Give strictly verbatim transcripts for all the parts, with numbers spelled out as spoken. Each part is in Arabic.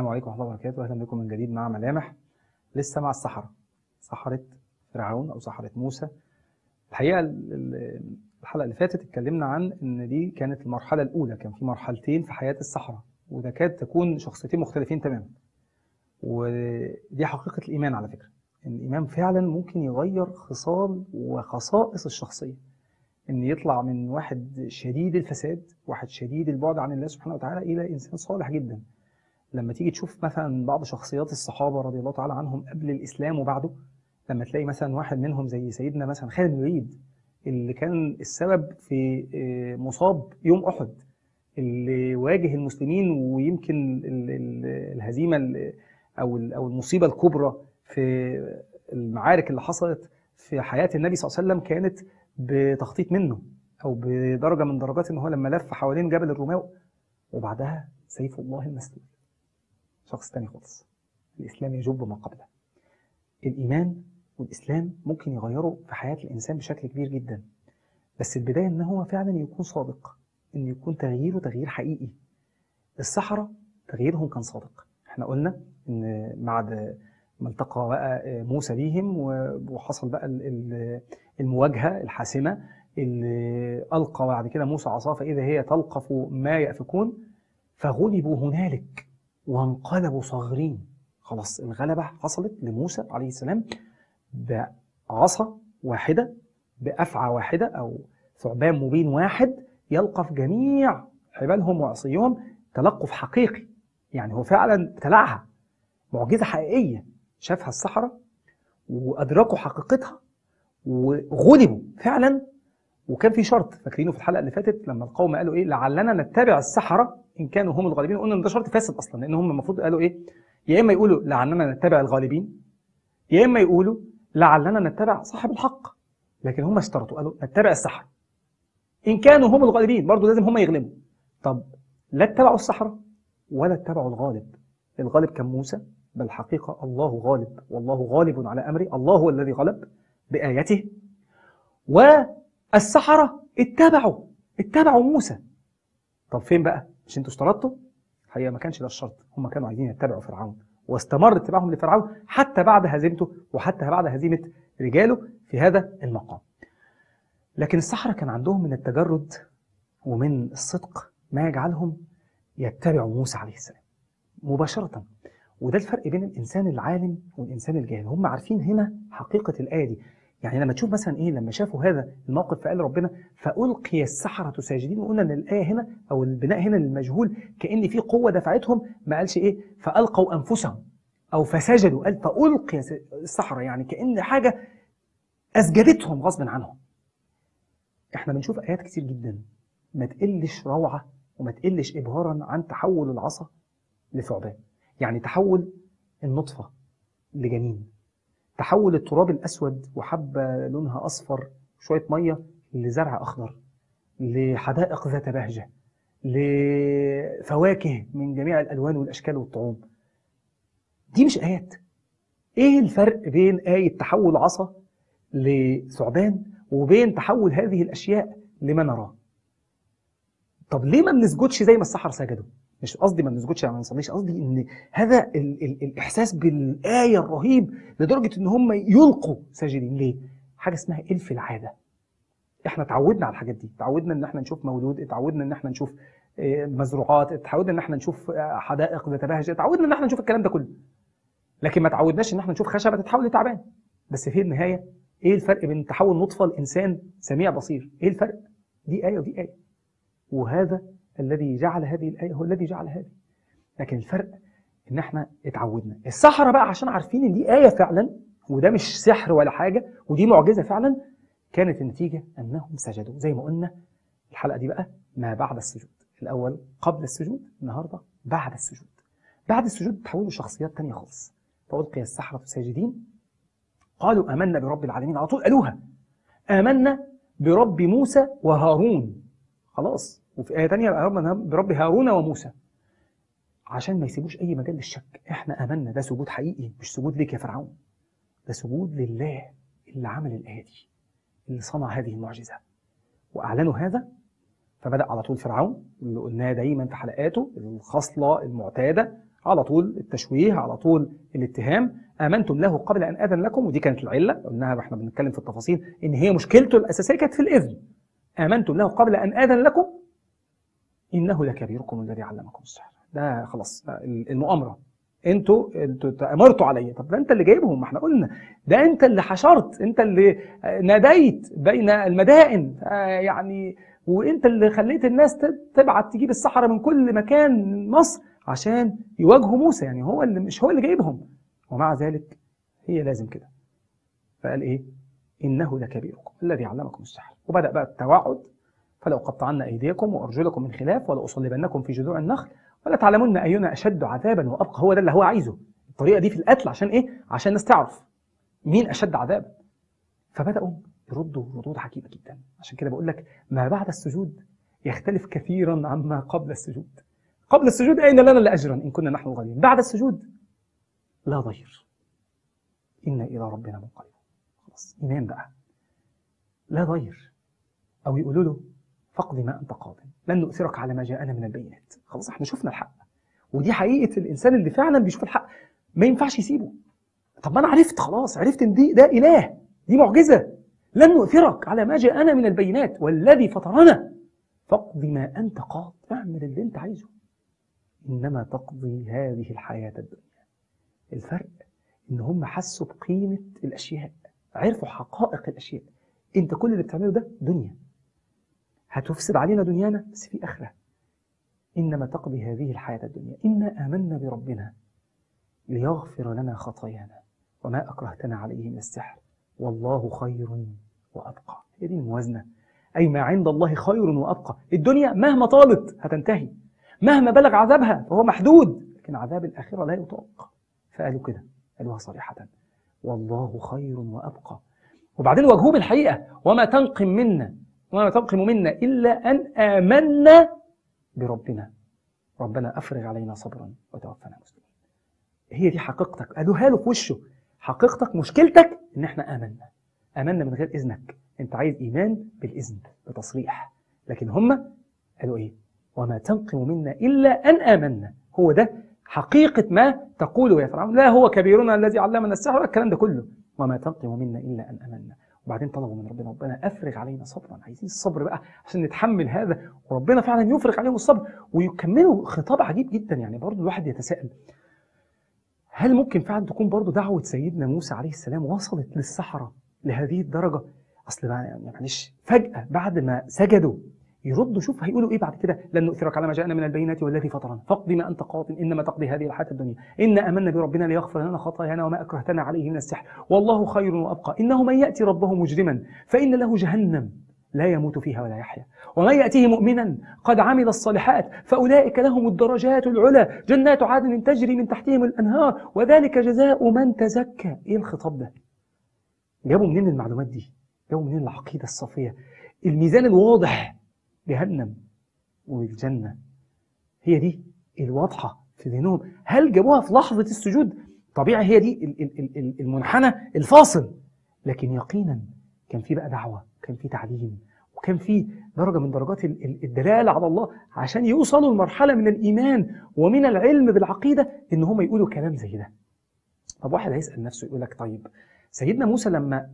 عليكم ورحمة الله وبركاته. أهلا بكم من جديد مع ملامح. لسه مع السحرة، سحرة فرعون أو سحرة موسى. الحقيقة الحلقة اللي فاتت اتكلمنا عن إن دي كانت المرحلة الأولى، كان في مرحلتين في حياة السحرة، وده كاد تكون شخصيتين مختلفين تماما. ودي حقيقة الإيمان على فكرة، إن الإيمان فعلا ممكن يغير خصال وخصائص الشخصية، إن يطلع من واحد شديد الفساد، واحد شديد البعد عن الله سبحانه وتعالى، إلى إنسان صالح جدا. لما تيجي تشوف مثلا بعض شخصيات الصحابة رضي الله تعالى عنهم قبل الإسلام وبعده، لما تلاقي مثلا واحد منهم زي سيدنا مثلا خالد بن الوليد، اللي كان السبب في مصاب يوم أحد، اللي واجه المسلمين، ويمكن الهزيمة أو أو المصيبة الكبرى في المعارك اللي حصلت في حياة النبي صلى الله عليه وسلم كانت بتخطيط منه، أو بدرجة من درجات إن هو لما لف حوالين جبل الرماة وبعدها سيف الله المسلول. شخص تاني خالص. الإسلام يجب ما قبله. الإيمان والإسلام ممكن يغيروا في حياة الإنسان بشكل كبير جدا، بس البداية إن هو فعلا يكون صادق، إن يكون تغييره تغيير حقيقي. السحرة تغييرهم كان صادق. احنا قلنا إن بعد ما التقى بقى موسى بيهم وحصل بقى المواجهة الحاسمة، اللي ألقى بعد كده موسى عصاه فإذا هي تلقف ما يأفكون، فغلبوا هنالك وانقلبوا صاغرين. خلاص الغلبة حصلت لموسى عليه السلام بعصا واحدة، بأفعى واحدة أو ثعبان مبين واحد يلقف جميع حبالهم وعصيهم تلقف حقيقي. يعني هو فعلا ابتلعها، معجزة حقيقية شافها السحرة وأدركوا حقيقتها وغلبوا فعلا. وكان في شرط، فاكرينه في الحلقة اللي فاتت لما القوم قالوا إيه؟ لعلنا نتبع السحرة إن كانوا هم الغالبين. قلنا إن ده شرط فاسد أصلا، لأن هم المفروض قالوا إيه؟ يا إما يقولوا لعلنا نتبع الغالبين، يا إما يقولوا لعلنا نتبع صاحب الحق. لكن هم اشترطوا، قالوا نتبع السحرة إن كانوا هم الغالبين، برضو لازم هم يغلبوا. طب لا اتبعوا السحرة ولا اتبعوا الغالب. الغالب كان موسى، بل الحقيقة الله غالب، والله غالب على أمره، الله هو الذي غلب بآياته. والسحرة اتبعوا اتبعوا موسى. طب فين بقى؟ مش انتوا اشترطتوا؟ الحقيقة ما كانش ده الشرط، هم كانوا عايزين يتبعوا فرعون، واستمر اتباعهم لفرعون حتى بعد هزيمته، وحتى بعد هزيمة رجاله في هذا المقام. لكن السحرة كان عندهم من التجرد ومن الصدق ما يجعلهم يتبعوا موسى عليه السلام مباشرة. وده الفرق بين الإنسان العالم والإنسان الجاهل. هم عارفين هنا حقيقة الآية دي. يعني لما تشوف مثلا إيه، لما شافوا هذا الموقف فقال ربنا فألقي السحرة ساجدين، وقلنا إن الآية هنا أو البناء هنا للمجهول كأن في قوة دفعتهم، ما قالش إيه فألقوا أنفسهم أو فسجدوا، قال فألقي السحرة، يعني كأن حاجة أسجدتهم غصب عنهم. إحنا بنشوف آيات كتير جدا ما تقلش روعة وما تقلش إبهارا عن تحول العصا لثعبان. يعني تحول النطفة لجنين، تحول التراب الأسود وحبة لونها أصفر شوية مية لزرع أخضر، لحدائق ذات بهجة، لفواكه من جميع الألوان والأشكال والطعوم. دي مش آيات. إيه الفرق بين آية تحول عصا لثعبان وبين تحول هذه الأشياء لما نراه؟ طب ليه ما بنسجدش زي ما السحرة سجدوا؟ مش قصدي ما بنسجدش يعني ما نصليش، قصدي ان هذا ال ال الاحساس بالايه الرهيب لدرجه ان هم يلقوا ساجدين. ليه؟ حاجه اسمها الف العاده. احنا اتعودنا على الحاجات دي، اتعودنا ان احنا نشوف مولود، اتعودنا ان احنا نشوف مزروعات، اتعودنا ان احنا نشوف حدائق ذات بهجه، اتعودنا ان احنا نشوف الكلام ده كله. لكن ما اتعودناش ان احنا نشوف خشبه تتحول لتعبان. بس في النهايه ايه الفرق بين تحول نطفه لانسان سميع بصير؟ ايه الفرق؟ دي ايه ودي ايه، وهذا الذي جعل هذه الآية هو الذي جعل هذه. لكن الفرق إن احنا اتعودنا. السحرة بقى عشان عارفين إن دي آية فعلا، وده مش سحر ولا حاجة، ودي معجزة فعلا، كانت النتيجة أنهم سجدوا. زي ما قلنا الحلقة دي بقى ما بعد السجود. الأول قبل السجود، النهاردة بعد السجود. بعد السجود تحولوا شخصيات تانية خالص. فألقي السحرة ساجدين قالوا آمنا برب العالمين. على طول قالوها، آمنا برب موسى وهارون. خلاص. وفي آية تانية آمنا برب هارون وموسى، عشان ما يسيبوش أي مجال للشك. إحنا آمنا، ده سجود حقيقي، مش سجود ليك يا فرعون، ده سجود لله اللي عمل الآية دي، اللي صنع هذه المعجزة. وأعلنوا هذا. فبدأ على طول فرعون اللي قلناه دايما في حلقاته، الخصلة المعتادة على طول التشويه، على طول الاتهام. آمنتم له قبل أن آذن لكم، ودي كانت العلة قلناها واحنا بنتكلم في التفاصيل إن هي مشكلته الأساسية كانت في الإذن. آمنتم له قبل أن آذن لكم إنه لكبيركم الذي علمكم السحر. ده خلاص المؤامرة، انتوا انتوا تأمرتوا عليا. طب ده انت اللي جايبهم، ما احنا قلنا ده انت اللي حشرت، انت اللي ناديت بين المدائن يعني، وانت اللي خليت الناس تبعت تجيب السحرة من كل مكان من مصر عشان يواجهوا موسى، يعني هو اللي مش هو اللي جايبهم، ومع ذلك هي لازم كده. فقال ايه؟ انه لكبيركم الذي علمكم السحر. وبدأ بقى التوعد، فلو قطعنا ايديكم وارجلكم من خلاف ولأصلبنكم في جذوع النخل ولا تعلمون أينا أشد عذابا وأبقى. هو ده اللي هو عايزه، الطريقة دي في القتل. عشان إيه؟ عشان الناس تعرف مين أشد عذابا. فبدأوا يردوا ردود عجيبة جدا. عشان كده بقول لك ما بعد السجود يختلف كثيرا عما قبل السجود. قبل السجود أين لنا لأجرا إن كنا نحن الغالبين، بعد السجود لا ضير، إنا إلى ربنا منقلبون. خلاص إيمان بقى، لا ضير. أو يقولوا له فاقض ما أنت قاض لن نؤثرك على ما جاءنا من البينات. خلاص احنا شفنا الحق، ودي حقيقة الإنسان اللي فعلا بيشوف الحق ما ينفعش يسيبه. طب ما أنا عرفت خلاص، عرفت إن دي ده إله، دي معجزة. لن نؤثرك على ما جاءنا من البينات والذي فطرنا فاقض ما أنت قاض، اعمل اللي أنت عايزه، إنما تقضي هذه الحياة الدنيا. الفرق إن هم حسوا بقيمة الأشياء، عرفوا حقائق الأشياء. أنت كل اللي بتعمله ده دنيا، هتفسد علينا دنيانا، بس في آخرة. إنما تقضي هذه الحياة الدنيا إنا آمنا بربنا ليغفر لنا خطايانا وما أكرهتنا عليه من السحر والله خير وأبقى. هي دي الموازنة، أي ما عند الله خير وأبقى. الدنيا مهما طالت هتنتهي، مهما بلغ عذابها فهو محدود، لكن عذاب الآخرة لا يطاق. فقالوا كده، قالوها صريحة، والله خير وأبقى. وبعدين واجهوه بالحقيقة، وما تنقم منا وما تنقم منا إلا أن آمنا بربنا ربنا أفرغ علينا صبرا وتوفنا مسلمين. هي دي حقيقتك، قالوها له في وشه. حقيقتك مشكلتك إن احنا آمنا آمنا من غير إذنك. انت عايز إيمان بالإذن بتصريح، لكن هم قالوا إيه؟ وما تنقم منا إلا أن آمنا. هو ده حقيقة ما تقوله يا فرعون، لا هو كبيرنا الذي علمنا السحر، الكلام ده كله. وما تنقم منا إلا أن آمنا. وبعدين طلبوا من ربنا ربنا أفرغ علينا صبرا، عايزين الصبر بقى عشان نتحمل هذا، وربنا فعلا يفرغ عليهم الصبر. ويكملوا خطاب عجيب جدا. يعني برضو الواحد يتساءل، هل ممكن فعلا تكون برضو دعوة سيدنا موسى عليه السلام وصلت للسحرة لهذه الدرجة؟ أصل يعني معلش فجأة بعد ما سجدوا يردوا، شوف هيقولوا إيه بعد كده؟ لن نؤثرك على ما جاءنا من البينات والذي فطرنا فاقض ما أنت قاض إنما تقضي هذه الحياة الدنيا إنا آمنا بربنا ليغفر لنا خطايانا وما أكرهتنا عليه من السحر والله خير وأبقى إنه من يأتي ربه مجرما فإن له جهنم لا يموت فيها ولا يحيا ومن يأتيه مؤمنا قد عمل الصالحات فأولئك لهم الدرجات العلى جنات عدن تجري من تحتهم الأنهار وذلك جزاء من تزكى. إيه الخطاب ده؟ جابوا منين المعلومات دي؟ جابوا منين العقيدة الصافية؟ الميزان الواضح، جهنم والجنة هي دي الواضحة في ذهنهم. هل جابوها في لحظة السجود؟ طبيعي هي دي المنحنى الفاصل، لكن يقينا كان في بقى دعوة، كان في تعليم، وكان في درجة من درجات الدلالة على الله عشان يوصلوا لمرحلة من الإيمان ومن العلم بالعقيدة إن هم يقولوا كلام زي ده. طب واحد هيسأل نفسه يقول لك طيب سيدنا موسى لما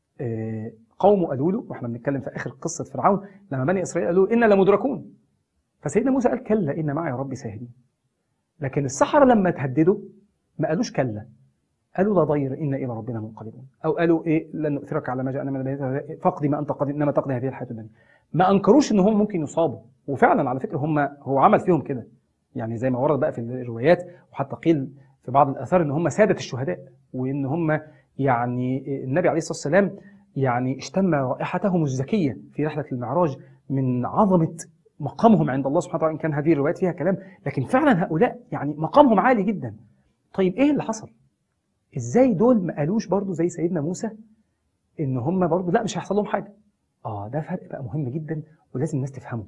قومه قالوا له، واحنا بنتكلم في آخر قصة فرعون لما بني إسرائيل قالوا إنا لمدركون، فسيدنا موسى قال كلا إن معي ربي سيهدين. لكن السحرة لما تهددوا ما قالوش كلا، قالوا لا ضير إنا إلى ربنا منقلبون، أو قالوا إيه لن نؤثرك على ما جاءنا من البينات فاقض ما أنت قاض إنما تقضي هذه الحياة الدنيا. ما أنكروش إن هم ممكن يصابوا، وفعلا على فكرة هم هو عمل فيهم كده، يعني زي ما ورد بقى في الروايات وحتى قيل في بعض الآثار إن هم سادة الشهداء، وإن هم يعني النبي عليه الصلاة والسلام يعني اشتم رائحتهم الزكية في رحلة المعراج من عظمة مقامهم عند الله سبحانه وتعالى، إن كان هذه الروايات فيها كلام، لكن فعلا هؤلاء يعني مقامهم عالي جدا. طيب إيه اللي حصل؟ إزاي دول ما قالوش برضو زي سيدنا موسى إن هم برضو لا مش هيحصل لهم حاجة؟ آه ده فرق بقى مهم جدا ولازم الناس تفهمه،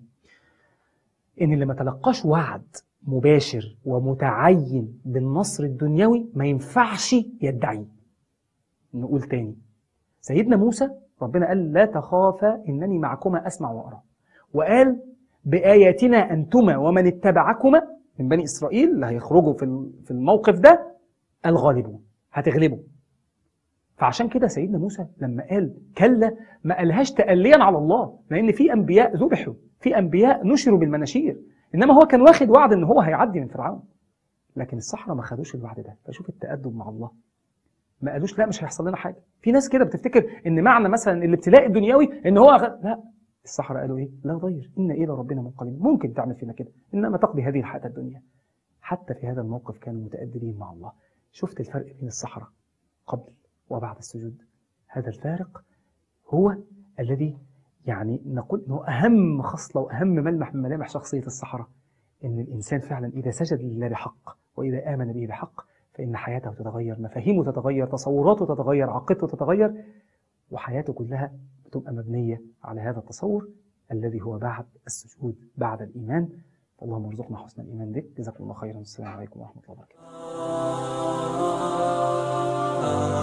إن اللي ما تلقاش وعد مباشر ومتعين بالنصر الدنيوي ما ينفعش يدعي. نقول تاني، سيدنا موسى ربنا قال لا تخافا إنني معكما أسمع وأرى، وقال بآياتنا أنتما ومن اتبعكما من بني إسرائيل اللي هيخرجوا في في الموقف ده الغالبون، هتغلبوا. فعشان كده سيدنا موسى لما قال كلا ما قالهاش تأليا على الله، لأن في أنبياء ذبحوا، في أنبياء نشروا بالمناشير، إنما هو كان واخد وعد إن هو هيعدي من فرعون. لكن السحرة ما خدوش الوعد ده. فشوف التأدب مع الله، ما قالوش لا مش هيحصل لنا حاجة. في ناس كده بتفتكر إن معنى مثلا الابتلاء الدنيوي إن هو أغ... لا، السحرة قالوا إيه؟ لا ضير، إن إلى ربنا منقلبون. ممكن تعمل فينا كده، إنما تقضي هذه الحياة الدنيا. حتى في هذا الموقف كانوا متأدبين مع الله. شفت الفرق بين السحرة قبل وبعد السجود؟ هذا الفارق هو الذي يعني نقول أنه أهم خصلة وأهم ملمح من ملامح شخصية السحرة، إن الإنسان فعلا إذا سجد لله بحق وإذا آمن به بحق فإن حياته تتغير، مفاهيمه تتغير، تصوراته تتغير، عقيدته تتغير، وحياته كلها بتبقى مبنية على هذا التصور الذي هو بعد السجود، بعد الإيمان. اللهم ارزقنا حسن الإيمان بك. جزاكم الله خيرا. السلام عليكم ورحمة الله وبركاته.